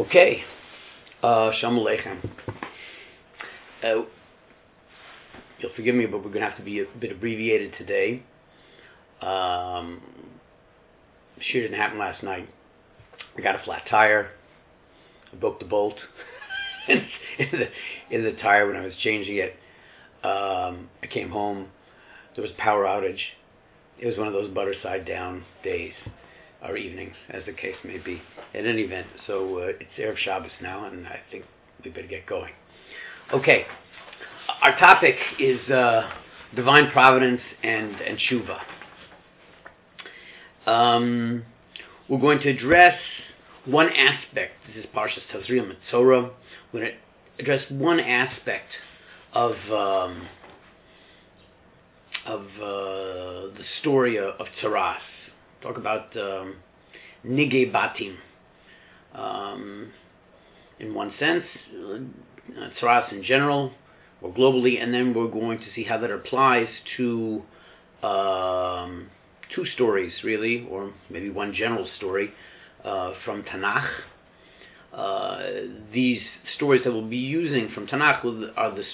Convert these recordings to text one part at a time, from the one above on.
Okay, Shalom Aleichem. You'll forgive me, but we're going to have to be a bit abbreviated today. Shir didn't happen last night. I got a flat tire. I broke the bolt in the tire when I was changing it. I came home. There was a power outage. It was one of those butter side down days, or evenings, as the case may be. At any event, so it's Erev Shabbos now, and I think we better get going. Okay, our topic is divine providence and Tshuva. We're going to address one aspect. This is Parshas Tazria Metzora. We're going to address one aspect of the story of Tzaras. Talk about Nigei Batim. In one sense, Tzaras in general, or globally, and then we're going to see how that applies to two stories, really, or maybe one general story from Tanakh. These stories that we'll be using from Tanakh are the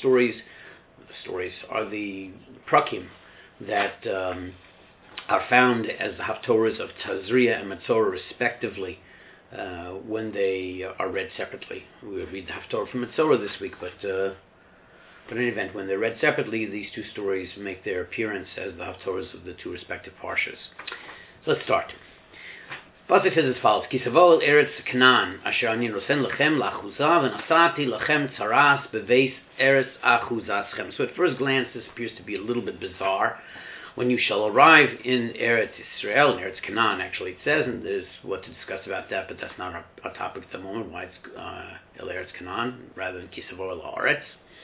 prakim that are found as the Haftorahs of Tazria and Metzora, respectively, when they are read separately. We'll read the Haftorah from Metzora this week, but in any event, when they're read separately, these two stories make their appearance as the Haftorahs of the two respective Parshas. So let's start. Pasuk says as follows: Kisavo el Eretz Canaan, asher ani nosen lechem la'achuzah, v'nasati lechem tzaras beveis Eretz achuzaschem. So at first glance, this appears to be a little bit bizarre. When you shall arrive in Eretz Israel, in Eretz Canaan, actually it says, and there's what to discuss about that, but that's not our topic at the moment, why it's El Eretz Canaan, rather than Kisavo el Haaretz.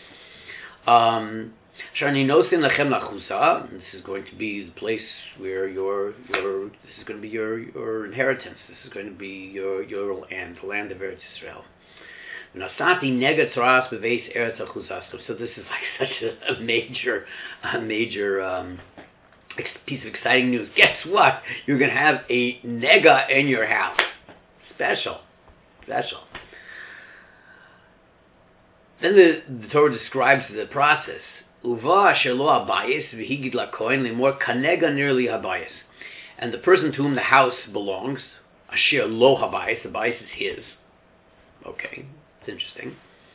Shani nosin lechem la'achuzah. This is going to be the place where this is going to be your inheritance. This is going to be your land, the land of Eretz Israel. Nasati nega tzaras beveis Eretz achuzah. So this is like such a major piece of exciting news. Guess what? You're going to have a nega in your house. Special. Then the Torah describes the process. Uva asher lo habayis v'higid lakohen limor kanega nearly habayis. And the person to whom the house belongs, asher lo habayis, the bayis is his. Okay, it's interesting.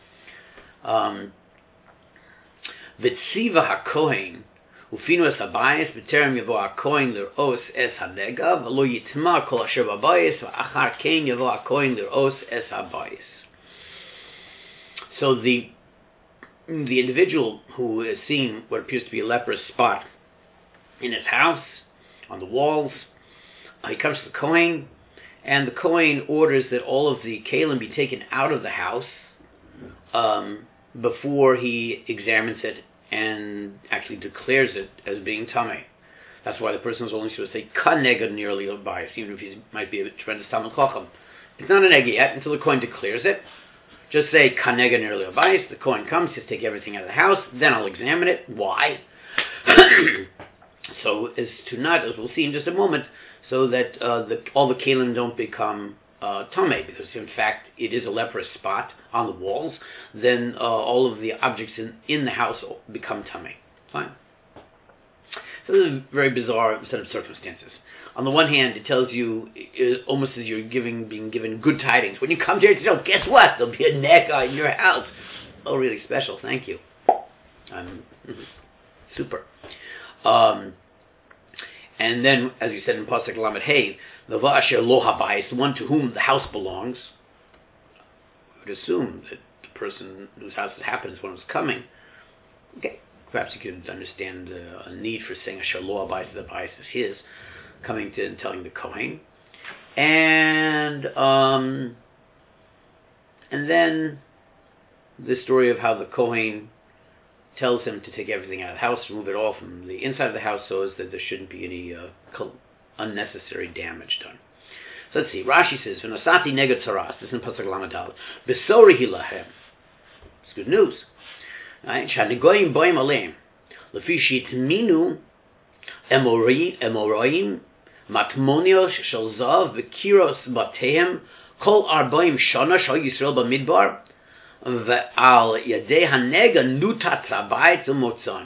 V'tziva hakohen ufinu es habayis b'terem yavo hakohen lir'os es hanega v'lo yitma kol asher babayis v'achar ken yavo hakohen lir'os es habayis. So the individual who is seeing what appears to be a leprous spot in his house, on the walls, he comes to the Kohen, and the Kohen orders that all of the kalim be taken out of the house before he examines it and actually declares it as being tamei. That's why the person is only supposed to say kanega nearly bias, even if he might be a tremendous Talmud Chacham. It's not a nega yet until the Kohen declares it. Just say kanega nearly bias. The Kohen comes, just take everything out of the house, then I'll examine it. Why? So as to not, as we'll see in just a moment, so that all the kalim don't become tamei, because in fact it is a leprous spot on the walls. Then all of the objects in the house become tamei. Fine. So this is a very bizarre set of circumstances. On the one hand, it tells you almost as you're being given good tidings. When you come to Eretz Yisrael, guess what? There'll be a nega in your house. Oh, really special. Thank you. Super. And then, as you said in Pasuk Lamed Hey, the Va'asher lo habayis, the one to whom the house belongs. We would assume that the person whose house it happens when it's coming. Okay, perhaps you could understand a need for saying Asher lo habayis, the bias is his, coming to and telling the Kohen, and then the story of how the Kohen tells him to take everything out of the house, remove it all from the inside of the house, so as that there shouldn't be any unnecessary damage done. So let's see. Rashi says, "V'nosati nega tzaras." This is in Pasuk Lamed Aleph. Besori hilahem. It's good news. Right? Shanigoyim boim aleim. Lefi shitminu emoroim matmonios shel zav v'kiros bateim Kol arbaim shana shal Yisrael b'midbar ve'al yadei hanega nutat zabayit u'motzon.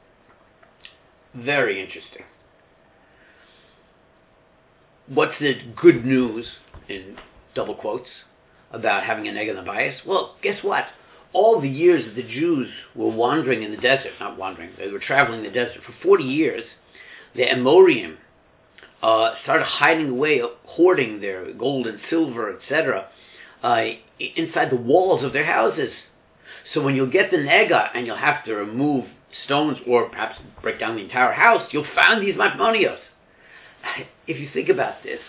Very interesting. What's the good news, in double quotes, about having a nega in the bias? Well, guess what? All the years that the Jews were wandering in the desert, not wandering, they were traveling the desert for 40 years, the Amorim started hiding away, hoarding their gold and silver, etc., inside the walls of their houses. So when you'll get the nega and you'll have to remove stones or perhaps break down the entire house, you'll find these matmonios. If you think about this,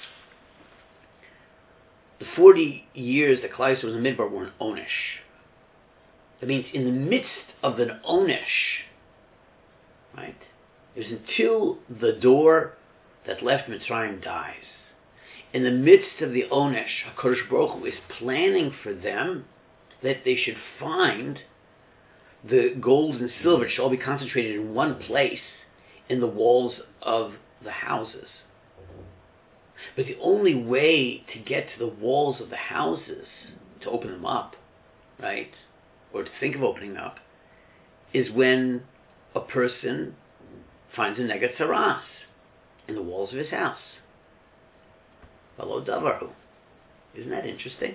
the 40 years that Klal Yisrael was in Midbar were an Onesh. That means in the midst of an Onesh, right? It was until the door that left Mitzrayim dies. In the midst of the Onesh, HaKadosh Baruch Hu is planning for them that they should find the gold and silver. It should all be concentrated in one place in the walls of the houses. But the only way to get to the walls of the houses, to open them up, right, or to think of opening up, is when a person finds a nega tzaras in the walls of his house. V'lo davaru. Isn't that interesting?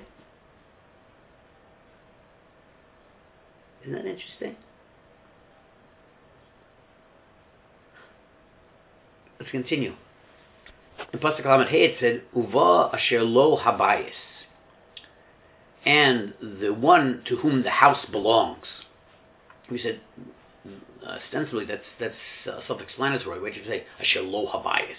Isn't that interesting? Let's continue. In Pasuk Lamed Hey it said, Uva asher lo habayis, and the one to whom the house belongs. We said, ostensibly that's self-explanatory. What you say, asher lo habayis.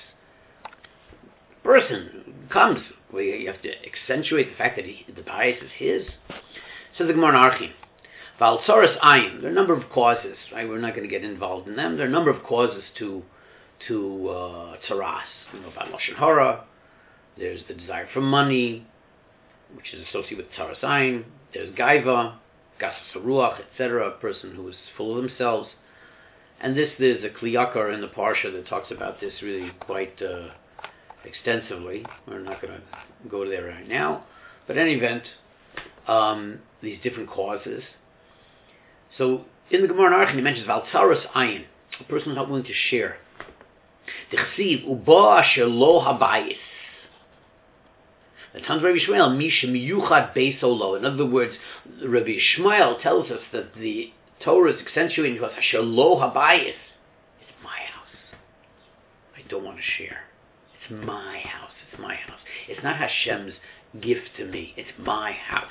Person comes, well, you have to accentuate the fact that the bias is his. Says the Gemara in Archim, Val tzaras ayin. There are a number of causes. Right? We're not going to get involved in them. There are a number of causes to tzaras. We know about lashon hara. There's the desire for money, which is associated with tzaras ayin. There's gaiva, gasas haruach, etc. A person who is full of themselves. And there's a kliyakar in the parsha that talks about this really quite extensively. We're not going to go there right now. But in any event, these different causes. So in the Gemara in Archim, he mentions Val tzaras ayin, a person who's not willing to share. D'chsiv uba asher lo habayis. The Tans Rabbi Yishmael misha miyuchad beiso lo. In other words, Rabbi Yishmael tells us that the Torah is accentuating to us asher lo habayis. It's my house. I don't want to share. It's my house. It's my house. It's not Hashem's gift to me. It's my house.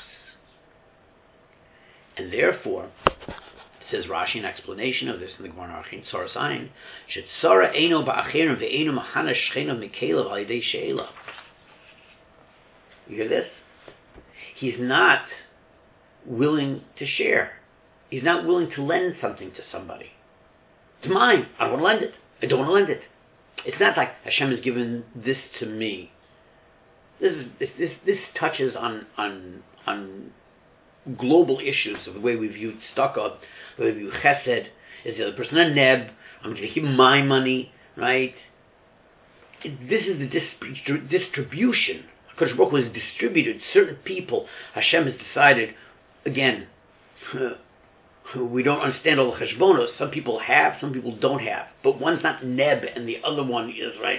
And therefore, says Rashi, an explanation of this in the Gemara Archim, Tzaras Ayin, Shetzara eino ba'achirim ve'eino machana shcheno mikelav al yedei she'ela. You hear this? He's not willing to share. He's not willing to lend something to somebody. It's mine. I don't want to lend it. I don't want to lend it. It's not like Hashem has given this to me. This touches on global issues of the way we view tzedakah, the way we view chesed. Is the other person a neb? I'm going to give him my money, right? This is the distribution. HaKadosh Baruch Hu has distributed certain people. Hashem has decided, again, we don't understand all the cheshbonos. Some people have, some people don't have. But one's not neb and the other one is, right?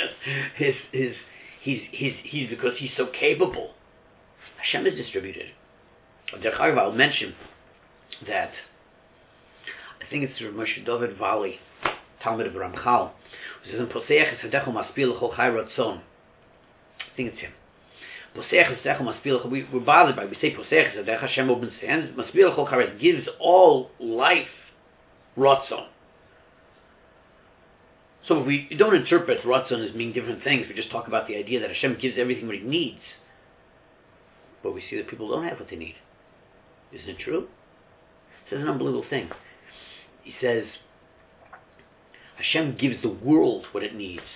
He's because he's so capable. Hashem has distributed. I'll mention that I think it's Moshe David Valley, Talmud of Ramchal, who says in Poseach Esadechu Maspil L'Chol Chai Ratzon. I think it's him. Poseach Esadechu Maspil. We're bothered by, we say Poseach Esadechu, Hashem opens his hands. Maspil L'Chol Chai Ratzon gives all life Ratzon. So if we don't interpret Ratzon as meaning different things, we just talk about the idea that Hashem gives everything what He needs. But we see that people don't have what they need. Isn't it true? It says an unbelievable thing. He says, Hashem gives the world what it needs.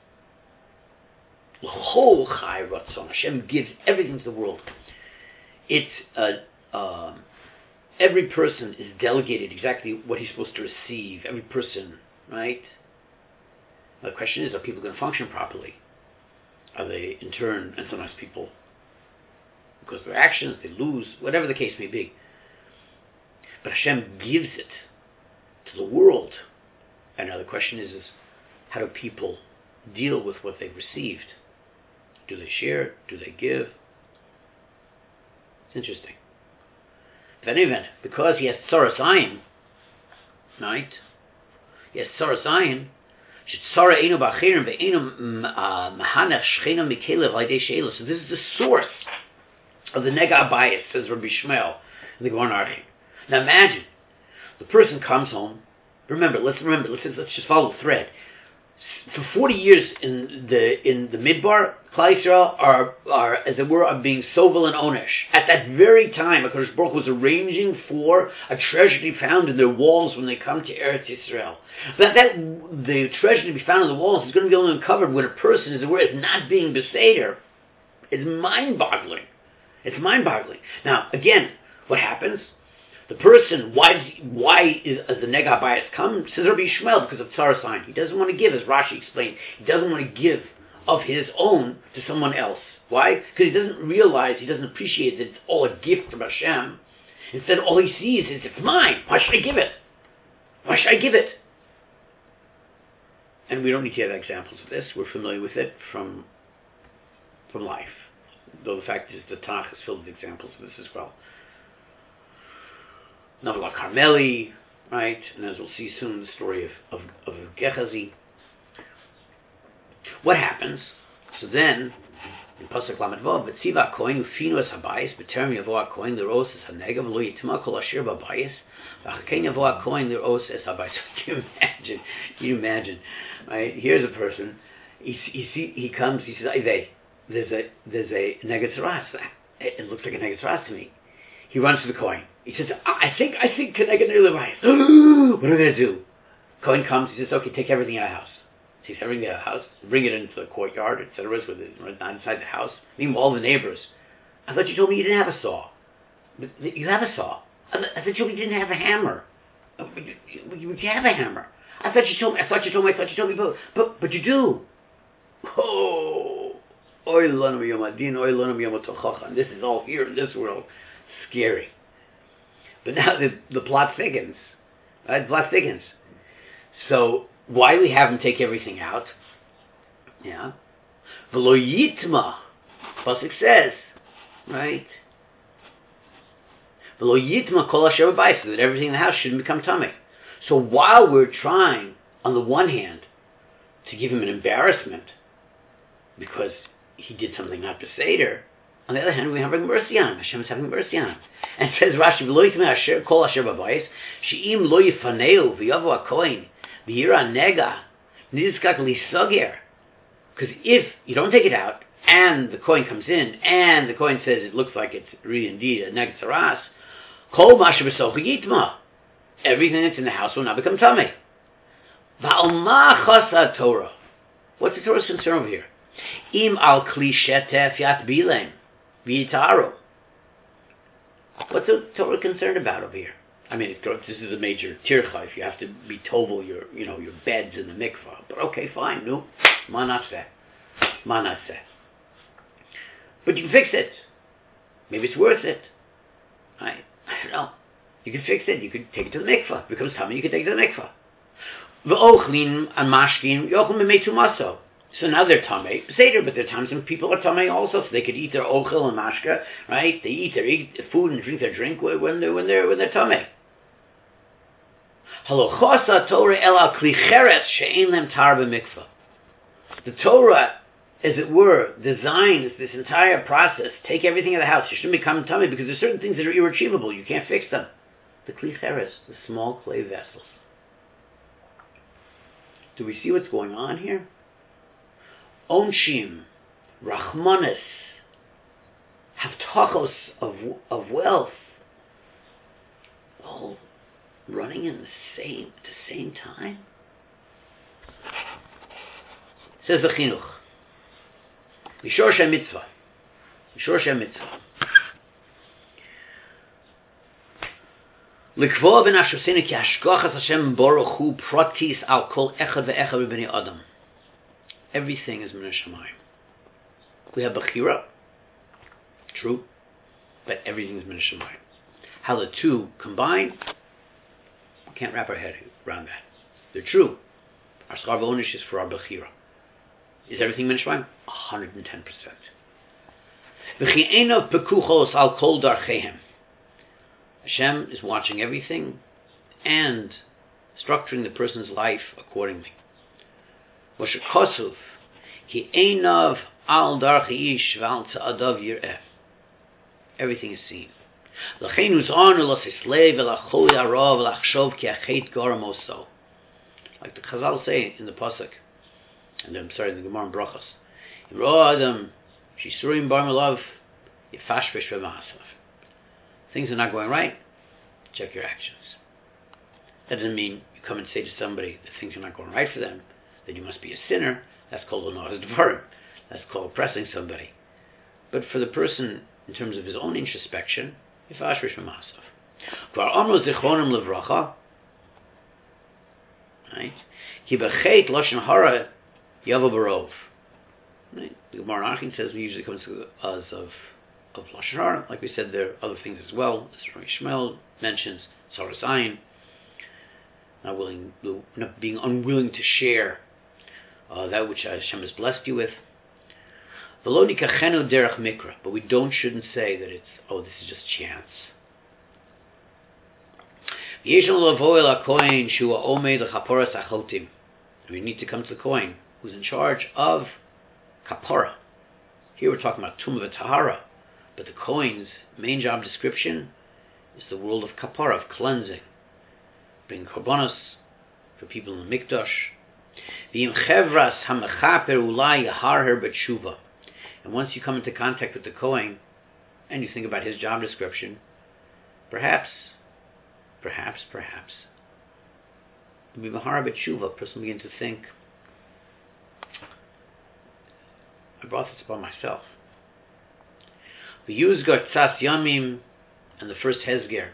L'chol chai ratzon. Hashem gives everything to the world. It's every person is delegated exactly what he's supposed to receive. Every person, right? Now the question is, are people going to function properly? Are they, in turn, and sometimes people because of their actions, they lose, whatever the case may be. But Hashem gives it to the world. And now the question is how do people deal with what they've received? Do they share? Do they give? It's interesting. In any event, because he has tzoras ayin, right? He has tzoras ayin. So this is the source of the nega abayis, says Rabbi Shmuel in the Gemara Archim. Now imagine the person comes home. Let's just follow the thread. For 40 years in the Midbar, Klal Yisrael are as it were being sovel and onesh. At that very time, HaKadosh Baruch Hu was arranging for a treasure to be found in their walls when they come to Eretz Yisrael. That the treasure to be found in the walls is going to be only uncovered when a person is aware it's not being beseder. It's mind-boggling. It's mind-boggling. Now, again, what happens? The person, why does the nega bias come? Says Rabbi Shmuel, because of tzoras ayin. He doesn't want to give, as Rashi explained. He doesn't want to give of his own to someone else. Why? Because he doesn't realize, he doesn't appreciate that it's all a gift from Hashem. Instead, all he sees is, it's mine. Why should I give it? Why should I give it? And we don't need to have examples of this. We're familiar with it from life. Though the fact is the Tanakh is filled with examples of this as well. Navla Carmeli, right? And as we'll see soon, the story of Gehazi. What happens? So then, in Pasuk Lamed Vav, V'tziva Kohen Ufinu Es Habayis, B'terem Yavo HaKohen L'ros Es HaNegav, V'lo Yitima Kol Asher B'Habayis, V'chakein Yavo HaKohen L'ros Es Habayis. Can you imagine? Right? Here's a person. He comes. He says, "There's a Neged Tzaras. It looks like a Neged Tzaras to me." He runs to the Kohen. He says, I think Keneged Nir Lebayis. What am I going to do? Kohen comes. He says, "Okay, take everything out of the house." Takes everything out of the house, bring it into the courtyard, etc. With it not inside the house. Meanwhile, all the neighbors. I thought you told me you didn't have a saw. But you have a saw. I thought you told me you didn't have a hammer. You have a hammer. I thought you told me. But you do. Oh, oy lanu yomadin, oy lanu yomotochacha. This is all here in this world. Scary. But now the plot thickens. Right? The plot thickens. So why do we have him take everything out? Yeah. V'lo yitma. Pasuk says, right? V'lo yitma kol asher b'bayis, so that everything in the house shouldn't become tummy. So while we're trying, on the one hand, to give him an embarrassment because he did something not beseder, on the other hand, we're having mercy on him. Hashem is having mercy on him. And it says Rashi, V'lo yitma asher kol asher b'bayis, she'im lo yifaneu v'yavo HaKohen v'yira nega nizkak lisager. Because if you don't take it out, and the coin comes in, and the coin says it looks like it's really indeed a Neged Tzaras, kol masher b'soch yitma, everything that's in the house will now become tummy. Va'alma chasa Torah. What's the Torah's concern over here? Im al kli shetef yat bilem v'yitaru. What's the Torah concerned about over here? I mean, this is a major tircha. If you have to be tovel your beds in the mikvah. But okay, fine, no, manaseh. But you can fix it. Maybe it's worth it. I don't know. You can fix it. You could take it to the mikvah. It becomes tummy. You can take it to the mikvah. V'ochlin and mashkin yochel mimetu maso. So now they're tamei, seder, but there are times when people are tamei also, so they could eat their ochel and mashka, right? They eat their food and drink their drink when they're tamei. Halochosa Torah ela kli cheres she'ein lem tar b'mikvah. The Torah, as it were, designs this entire process. Take everything in the house. You shouldn't become tummy because there's certain things that are irretrievable. You can't fix them. The kli cheres, the small clay vessels. Do we see what's going on here? Onshim, Rachmanis, Haftachos of wealth, all running at the same time. Says the Chinuch, Mishor Shem Mitzvah. Likvo ben Ashosenu ki hashgachas Hashem Baruch Hu pratis al kol echad ve'echad b'bnei Adam. Everything is min hashamayim. We have Bechira, true. but everything's min Shemayim. How the two combine, we can't wrap our head around that. They're true. Our schar v'onish is for our bechira. Is everything min Shemayim? 110%. V'chi einav pekuchos al kol darchehem. Hashem is watching everything and structuring the person's life accordingly. Moshe Kosuv, ki einav al darchi ish v'al tza'adav yir'eh. Everything is seen. L'chein uz'arnu l'sislei v'lachol yarav v'lachshov ki achet garam oso. Like the Chazal say in the Pasuk, and I'm sorry, in the Gemara in Brachos, Yiro Adam, Shisurim bar melav, yifashvish v'maasav. Things are not going right, check your actions. That doesn't mean you come and say to somebody that things are not going right for them, that you must be a sinner. That's called l'noaz dvarim. That's called oppressing somebody. But for the person, in terms of his own introspection, yifashvish v'maasav. Kvar amro zichronim levracha, right? Ki b'chet lashon hara yavo barov. Right? The Gemara Achin says we usually come to us of lashon hara. Like we said, there are other things as well. As Rabbi Shmuel mentions, Saras Ayin, not being unwilling to share that which Hashem has blessed you with. V'lo nikachenu derech mikra, but we shouldn't say that it's, this is just chance. We need to come to the Kohen, who's in charge of kapara. Here we're talking about tumah v'tahara, but the Kohen's main job description is the world of kapara, of cleansing. Bring korbanos for people in the mikdash. And once you come into contact with the Kohen, and you think about his job description, perhaps, the Bimahara B'tshuva, a person begin to think, I brought this upon myself. The Yuzgar Tzas Yamim, and the first Hezger,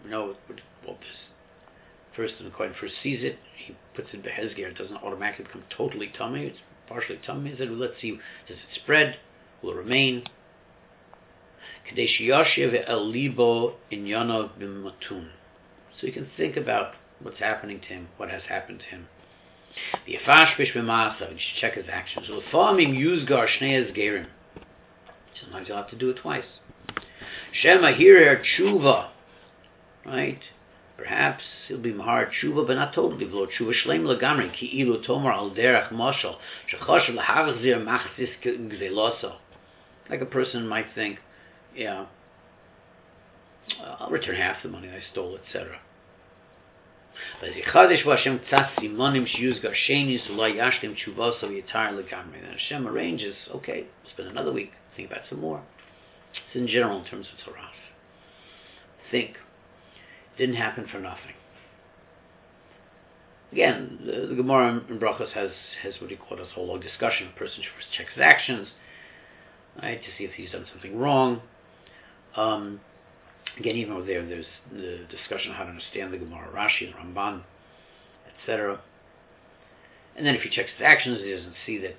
first, when the Kohen first sees it, he puts it in the Hezger, it doesn't automatically become totally tummy, it's partially tummy. He said, let's see, does it spread? Will it remain? Kadesh Yashiv El Libo Inyanav B'matun. So you can think about what's happening to him, what has happened to him. The Yafashbish B'maasav, you should check his actions. L'famim Yuzgar Shnei Hezgerim. Sometimes you'll have to do it twice. Shema Hirer Tshuva, right? Perhaps he'll be mahar tshuva, but not totally. V'lo tshuva shleim lagamri ki ilu tomar al derech mashal shechashav lahachzir machzis gzeloso. Like a person might think, yeah, I'll return half the money I stole, etc. Then Hashem arranges, okay, spend another week, think about some more. It's in general in terms of Torah. Think. Didn't happen for nothing. Again, the Gemara in Brachos has what he called a whole long discussion. A person first checks his actions, right, to see if he's done something wrong. Again, even over there's the discussion on how to understand the Gemara, Rashi, the Ramban, etc. And then if he checks his actions, he doesn't see that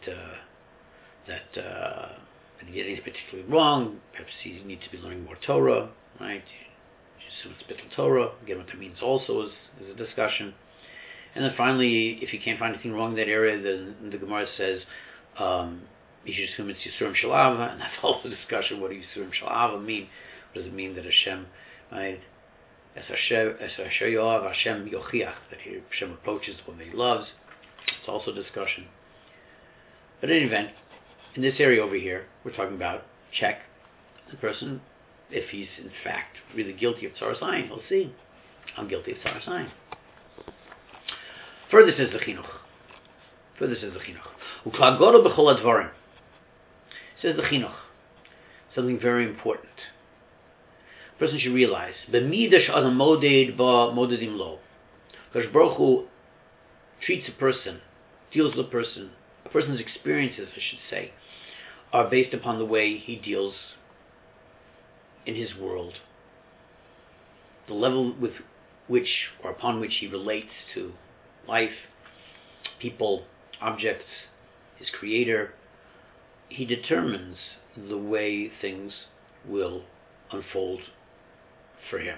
he did anything particularly wrong. Perhaps he needs to be learning more Torah, right? So it's Bittul Torah. Again, what that means also is a discussion. And then finally, if you can't find anything wrong in that area, then the Gemara says you should assume it's Yisurim Shalava, and that's all the discussion. What do Yisurim Shalava mean? What does it mean that Hashem, right? As Hashem Yoav, Hashem Yochiach, that Hashem approaches the one that he loves. It's also a discussion. But in any event, in this area over here, we're talking about check the person. If he's in fact really guilty of Tzaras Ayin, he'll see, I'm guilty of Tzaras Ayin. Further says the Chinuch. Uklagoro b'chol advarim. Says the Chinuch. Something very important. A person should realize, b'midash adam moded ba modedim lo. Because Baruch Hu treats a person, deals with a person's experiences, I should say, are based upon the way he deals in his world, the level with which or upon which he relates to life, people, objects, his creator. He determines the way things will unfold for him.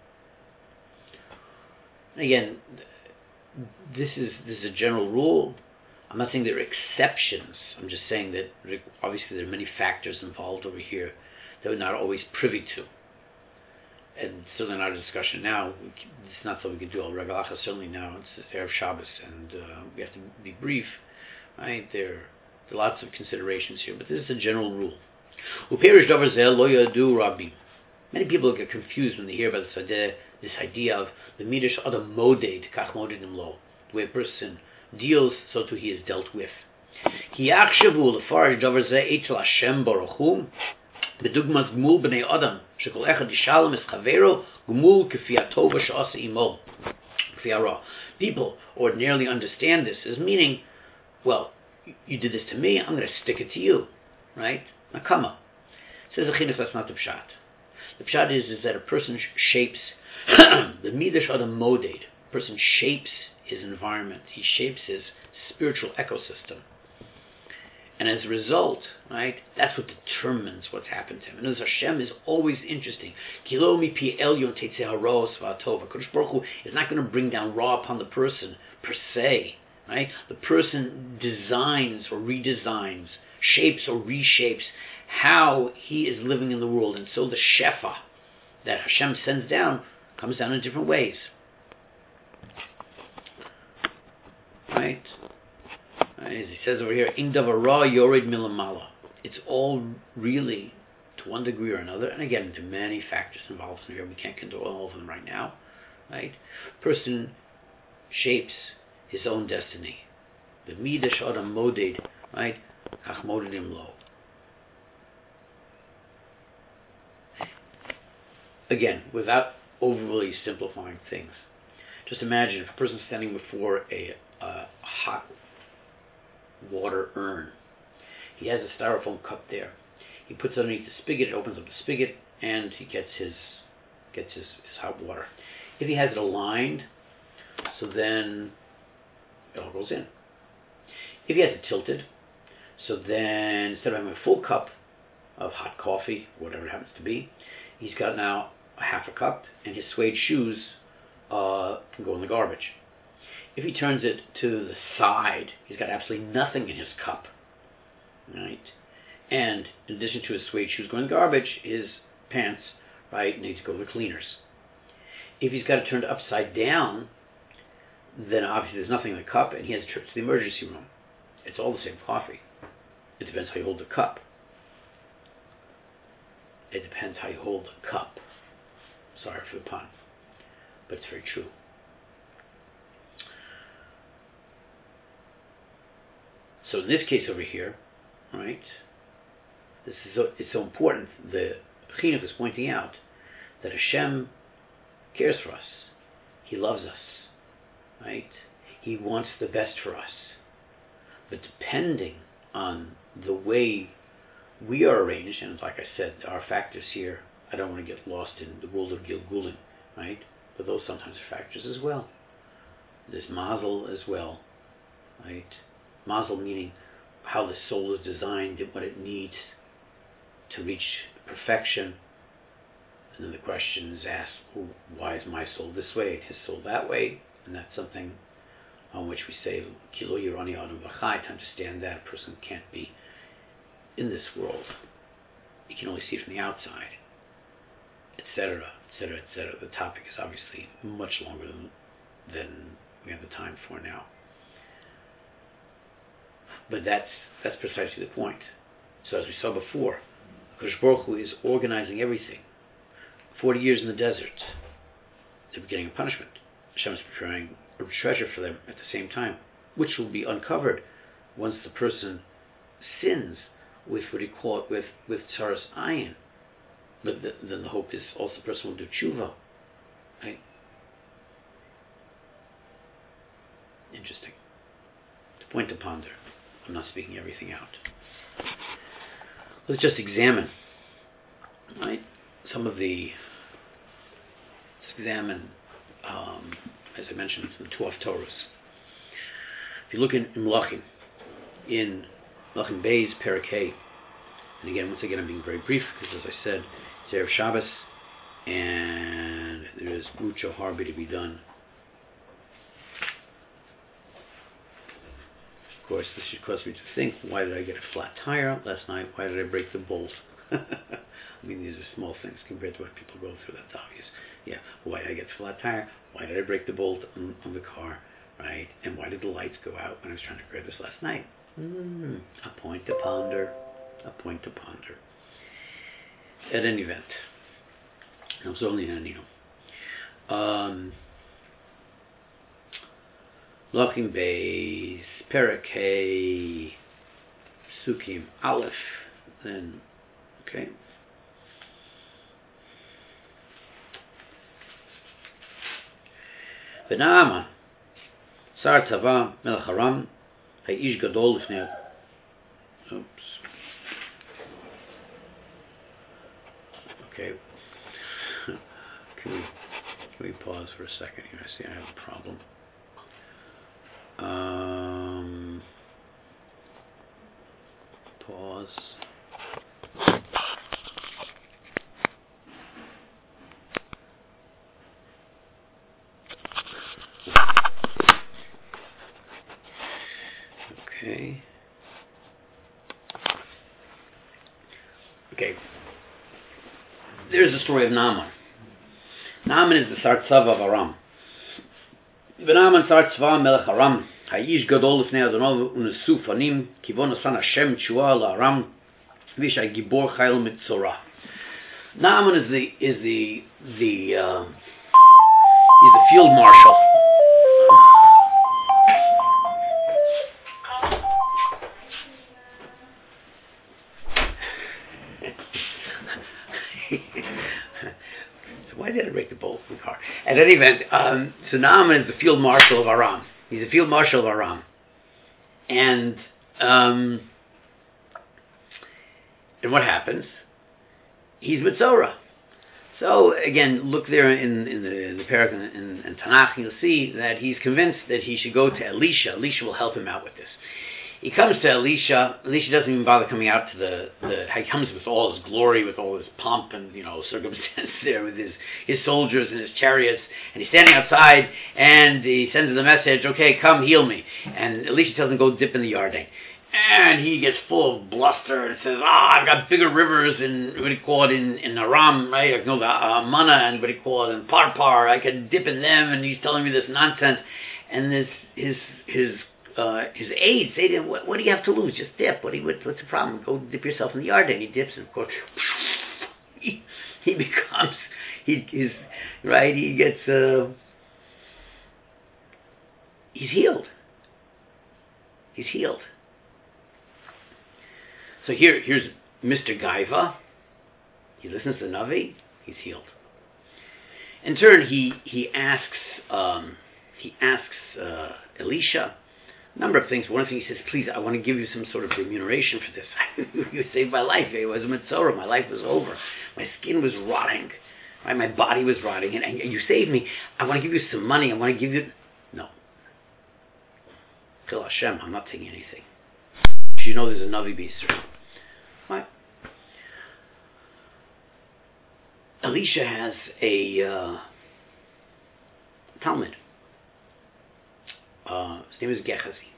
Again, this is a general rule. I'm not saying there are exceptions. I'm just saying that obviously there are many factors involved over here that we're not always privy to. And certainly in our discussion now, it's not something we can do al Regal Achas. Certainly now, it's Erev Shabbos, and we have to be brief. Right? There are lots of considerations here, but this is a general rule. Uperish davar zeh lo yadu rabim. Many people get confused when they hear about this idea of the midrash adam moded kach modedim lo, the way a person deals, so too he is dealt with. Ki yakshavu lefarish davar zeh eitzel Hashem baruch hu bedugmas gmul bnei adam shekol echad yishalom es chavero gmul kefi atova she'asa imo kefi hara. People ordinarily understand this as meaning, well, you did this to me, I'm going to stick it to you, right? Nakama. Says the Chinuch, that's not the pshat. The pshat is that a person shapes the midrash adam moded. A person shapes his environment. He shapes his spiritual ecosystem. And as a result, right, that's what determines what's happened to him. And as Hashem is always interesting. Kilo mi pi elyon tetzeh haros v'atov. Kadosh Baruch Hu is not going to bring down ra upon the person per se. Right? The person designs or redesigns, shapes or reshapes how he is living in the world. And so the shefa that Hashem sends down comes down in different ways. Right? As he says over here, in davara yored milamala. It's all really, to one degree or another, and again, to many factors involved in here. We can't control all of them right now. Right? Person shapes his own destiny. The midrash adam moded, right? Kach modedim lo. Again, without overly simplifying things, just imagine if a person's standing before a hot water urn. He has a styrofoam cup there. He puts it underneath the spigot. It opens up the spigot, and he gets his hot water. If he has it aligned, so then it all goes in. If he has it tilted, so then instead of having a full cup of hot coffee, whatever it happens to be, he's got now a half a cup, and his suede shoes can go in the garbage. If he turns it to the side, he's got absolutely nothing in his cup, right? And in addition to his suede shoes going in the garbage, his pants, right, need to go to the cleaners. If he's got it turned upside down, then obviously there's nothing in the cup, and he has a trip to the emergency room. It's all the same coffee. It depends how you hold the cup. It depends how you hold the cup. Sorry for the pun, but it's very true. So in this case over here, right, it's so important. The Chinuch is pointing out that Hashem cares for us. He loves us, right? He wants the best for us. But depending on the way we are arranged, and like I said, there are factors here. I don't want to get lost in the world of Gilgulim, right? But those sometimes are factors as well. There's mazel as well, right? Mazel meaning how the soul is designed and what it needs to reach perfection. And then the question is asked, well, why is my soul this way, his soul that way? And that's something on which we say, Kilo Yerani Adam Vachai, to understand that a person can't be in this world. You can only see it from the outside, etc., etc., etc. The topic is obviously much longer than we have the time for now. But that's precisely the point. So as we saw before, Kadosh Baruch Hu is organizing everything. 40 years in the desert, they're getting a punishment. Hashem is preparing a treasure for them at the same time, which will be uncovered once the person sins with what he called with tzaras ayin. But then the hope is also the person will do tshuva. Right? Interesting. It's a point to ponder. I'm not speaking everything out. Let's just examine, right? Let's examine, as I mentioned, some two Haftorahs. If you look in Melachim Beis Perek Hey, and again, once again, I'm being very brief because, as I said, It's Erev Shabbos, and there is mucho harbi to be done. Of course, this should cause me to think, why did I get a flat tire last night? Why did I break the bolt? I mean, these are small things compared to what people go through. That's obvious. Yeah, why did I get a flat tire? Why did I break the bolt on the car? Right? And why did the lights go out when I was trying to grab this last night? A point to ponder. A point to ponder. At any event, I was only an Locking Bays, Perakei, Sukim Aleph, then, okay. V'na'aman, Sar Tzava Melech Aram, Ha'ish Gadol Lifnei. Oops. Okay. Can we pause for a second here? I see I have a problem. Pause. Okay. Okay. There's the story of Naaman. Naaman is the Sar Tzava of Aram. V'naaman Sar Tzava Melech Aram, Ha'ish Gadol Lifnei Adonai Unesu Fanim, Kivon Asan Hashem Tshua LaAram, V'Ishay Gibor Chayil Mitzorah. Naaman is he's the field marshal. Why did I break the bolt in the car? At any event, so Naaman is the field marshal of Aram. He's the field marshal of Aram. And what happens? He's Mitzorah. So again, look there in the parak in Tanakh, you'll see that he's convinced that he should go to Elisha. Elisha will help him out with this. He comes to Elisha. Elisha doesn't even bother coming out to he comes with all his glory, with all his pomp and circumstance there, with his soldiers and his chariots, and he's standing outside, and he sends the message, okay, come heal me. And Elisha tells him, go dip in the Yarden. And he gets full of bluster and says, I've got bigger rivers in Aram, right? I know the Mana and in Parpar, I can dip in them, and he's telling me this nonsense. And his aides say to him, what do you have to lose? Just dip. What's the problem? Go dip yourself in the Yarden. He dips, and of course, he becomes, he's healed. He's healed. So here's Mr. Gaiva. He listens to Navi. He's healed. In turn, he asks Elisha a number of things. One of the things he says, please, I want to give you some sort of remuneration for this. You saved my life. It was a Mitzorah. My life was over. My skin was rotting. Right? My body was rotting. And you saved me. I want to give you some money. I want to give you... No. Chil Hashem, I'm not taking anything. You know there's a Navi B'Yisrael. Right? Elisha has a Talmud. His name is Gehazi.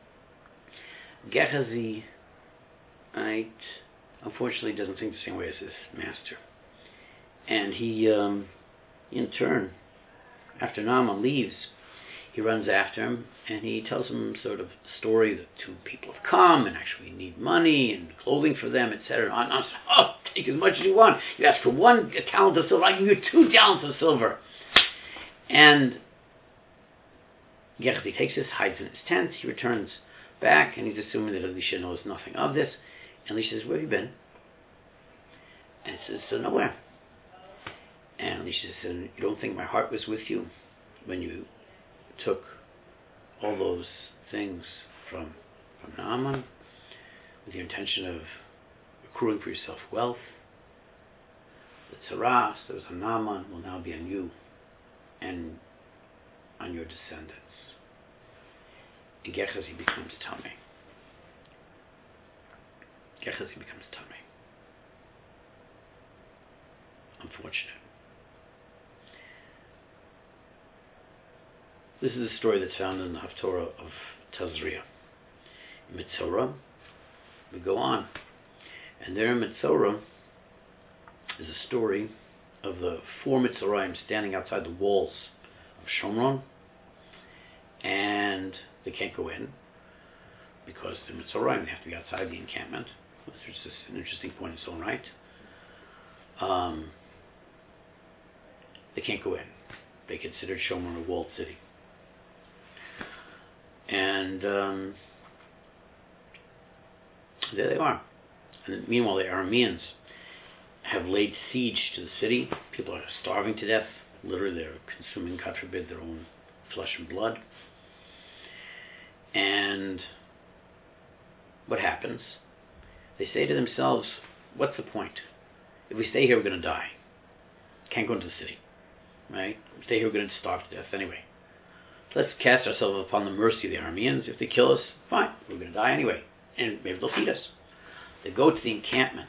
Gehazi, right, unfortunately doesn't think the same way as his master. And he, in turn, after Naaman leaves, he runs after him, and he tells him sort of a story that two people have come and actually need money and clothing for them, etc. And take as much as you want. You ask for 1 talent of silver, I give you 2 talents of silver. And Gehazi takes this, hides in his tent, he returns back, and he's assuming that Elisha knows nothing of this. And Elisha says, where have you been? And he says, so nowhere. And Elisha says, you don't think my heart was with you when you took all those things from Naaman with the intention of accruing for yourself wealth? The tzaras that was on Naaman will now be on you and on your descendants. And Gehazi becomes Tameh. Gehazi becomes Tameh. unfortunate. This is a story that's found in the Haftorah of Tazria. In Mitzorah, we go on. And there in Mitzorah is a story of the 4 Mitzorahim standing outside the walls of Shomron, and they can't go in because the Mitzorahim, they have to be outside the encampment, which is an interesting point in its own right. They can't go in. They considered Shomron a walled city. And there they are. And meanwhile, the Arameans have laid siege to the city. People are starving to death. Literally, they're consuming, God forbid, their own flesh and blood. And what happens? They say to themselves, what's the point? If we stay here, we're going to die. Can't go into the city. Right? If we stay here, we're going to starve to death anyway. Let's cast ourselves upon the mercy of the Arameans. If they kill us, fine. We're going to die anyway. And maybe they'll feed us. They go to the encampment.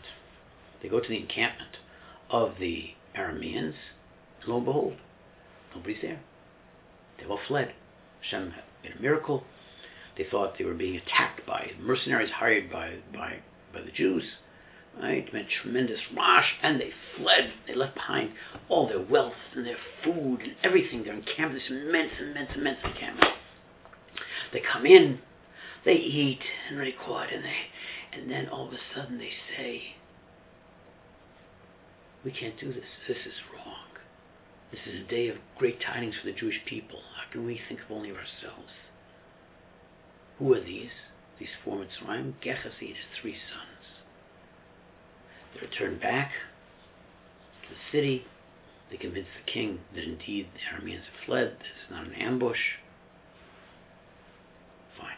Of the Arameans. And lo and behold, nobody's there. They've all fled. Hashem made a miracle. They thought they were being attacked by mercenaries hired by the Jews. Right? It meant tremendous rash, and they fled. They left behind all their wealth and their food and everything. They're encamped, this immense encampment. They come in, they eat, and really quiet, and then all of a sudden they say, we can't do this. This is wrong. This is a day of great tidings for the Jewish people. How can we think of only of ourselves? Who are these? These 4 Mitzrayim? Gehazi and his 3 sons. They return back to the city. They convince the king that indeed the Arameans have fled. This is not an ambush. Fine.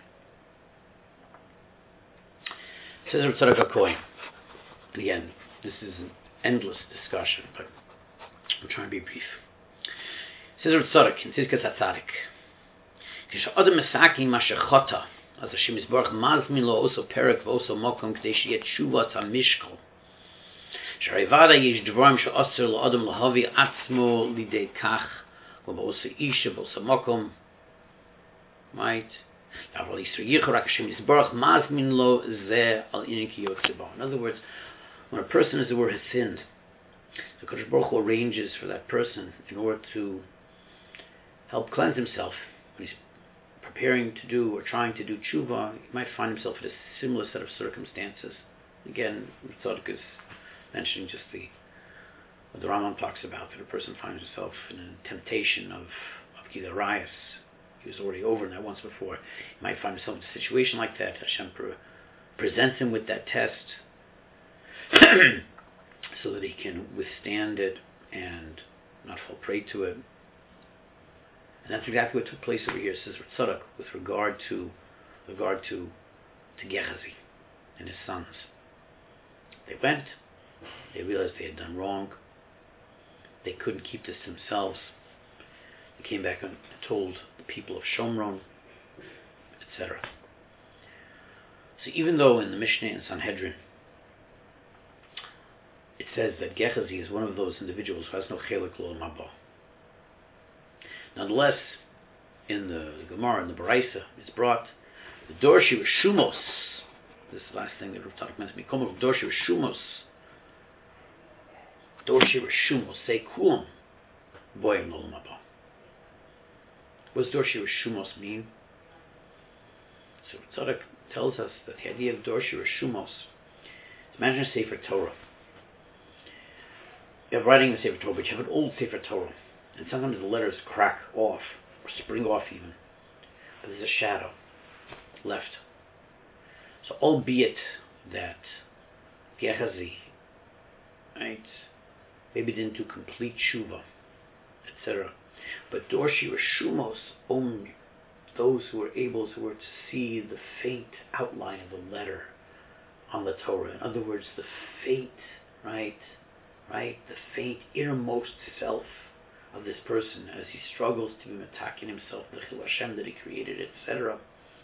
Says Rav Tzadok HaKohen. And again, this is an endless discussion, but I'm trying to be brief. Says Rav Tzadok in Tzidkas HaTzadik. כשאדם מסכים מה שחטא, אז השם יזברך מזמין לו עושו פרק ועושו מוקם כדי שיהיה תשובת המשקל. שהרי ודאי יש דברים שאסור לאדם להביא עצמו לידי כך, ובעושו אישה ועושו מוקם, right? אבל ישראל ייחוד רק השם יזברך מזמין לו זה על עניין כי יוצא בו. In other words, when a person, as it were, has sinned, the Kodesh Baruch Hu arranges for that person in order to help cleanse himself. When he's preparing to do or trying to do tshuva, he might find himself in a similar set of circumstances. Again, Tzadok is mentioning just what the Rambam talks about, that a person finds himself in a temptation of Gilarayas. He was already over that once before. He might find himself in a situation like that. Hashem presents him with that test so that he can withstand it and not fall prey to it. And that's exactly what took place over here, says Tzadok, with regard to Gehazi and his sons. They went, they realized they had done wrong, they couldn't keep this to themselves. They came back and told the people of Shomron, etc. So even though in the Mishnah and Sanhedrin it says that Gehazi is one of those individuals who has no chelik l'olam haba, nonetheless, in the Gemara, in the Baraisa, it's brought the Dorshi Reshumos. This is the last thing that Rav Tzadok mentioned. Mikom Dorshi Reshumos. Dorshi Reshumos. Say kulam boyim l'olam haba. What does Dorshi Reshumos mean? So Tzadok tells us that the idea of Dorshi Reshumos, imagine a Sefer Torah. You have writing in the Sefer Torah, but you have an old Sefer Torah. And sometimes the letters crack off, or spring off even. But there's a shadow left. So albeit that Gehazi, right, maybe didn't do complete tshuva, etc. But Dorshi Reshumos owned those who were able to see the faint outline of the letter on the Torah. In other words, the faint, right, the faint innermost self of this person as he struggles to be metakin himself, the Chil Hashem that he created, etc.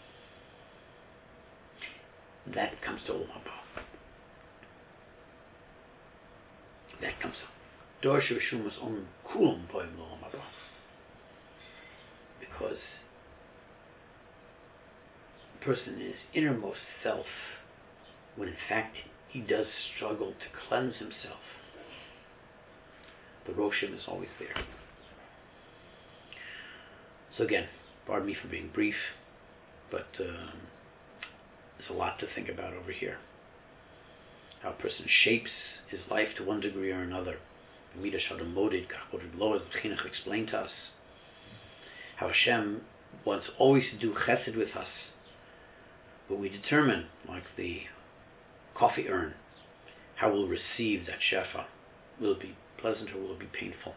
That comes to Olam Haba. That comes Because the person in his innermost self, when in fact he does struggle to cleanse himself, the Roshim is always there. So again, pardon me for being brief, but there's a lot to think about over here. How a person shapes his life to one degree or another. Midas Hadam Modid, Kach Lo, as the Chinuch explained to us. How Hashem wants always to do chesed with us, but we determine, like the coffee urn, how we'll receive that shefa. Will it be pleasant or will it be painful?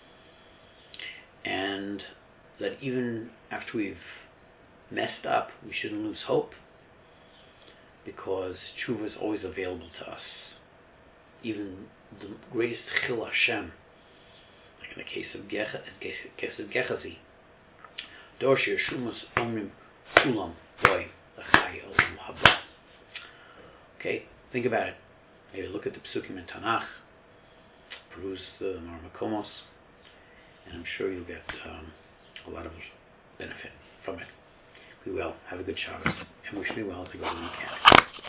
And that even after we've messed up, we shouldn't lose hope, because tshuva is always available to us. Even the greatest chil Hashem, like in the case of Gehazi, Dorsh Yeshumas Omrim Kulam Boy L'Chai Olam Haba. Okay, think about it. Maybe look at the Psukim in Tanakh, peruse the Mar Makomos, and I'm sure you'll get a lot of benefit from it. Be well, have a good Shabbos, and wish me well to go to the weekend.